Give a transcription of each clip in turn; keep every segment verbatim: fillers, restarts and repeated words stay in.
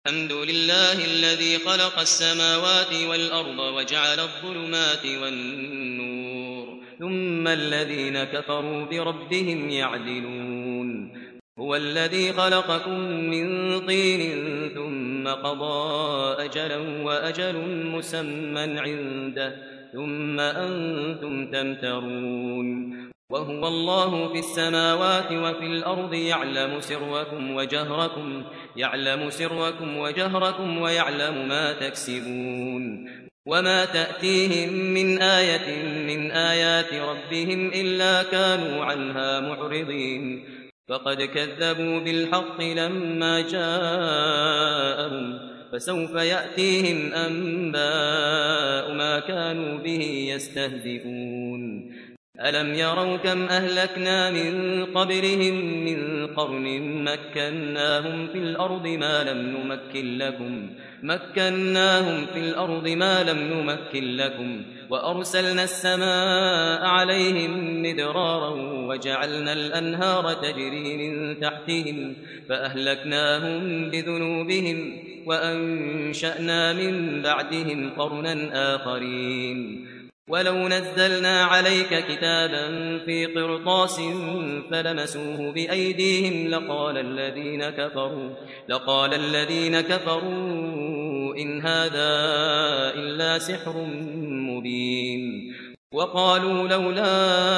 الحمد لله الذي خلق السماوات والأرض وجعل الظلمات والنور ثم الذين كفروا بربهم يعدلون هو الذي خلقكم من طين ثم قضى أجلا وأجل مسمى عنده ثم أنتم تمترون وهو الله في السماوات وفي الأرض يعلم سركم وجهركم يعلم سركم وجهركم ويعلم ما تكسبون وما تأتيهم من آية من آيات ربهم إلا كانوا عنها معرضين فقد كذبوا بالحق لما جاءهم فسوف يأتيهم أنباء ما كانوا به يستهزئون ألم يروا كم أهلكنا من قبلهم من قرن مكناهم في الأرض ما لم نمكن لكم مكناهم في الأرض ما لم نمكن لكم وأرسلنا السماء عليهم مدرارا وجعلنا الأنهار تجري من تحتهم فأهلكناهم بذنوبهم وأنشأنا من بعدهم قرنا آخرين ولو نزلنا عليك كتابا في قرطاس فلمسوه بأيديهم لقال الذين كفروا لقال الذين كفروا إن هذا إلا سحر مبين وقالوا لولا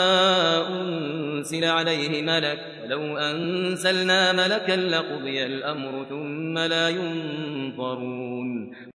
أنزل عليه ملك لو أنزلنا ملكا لقضي الأمر ثم لا ينظرون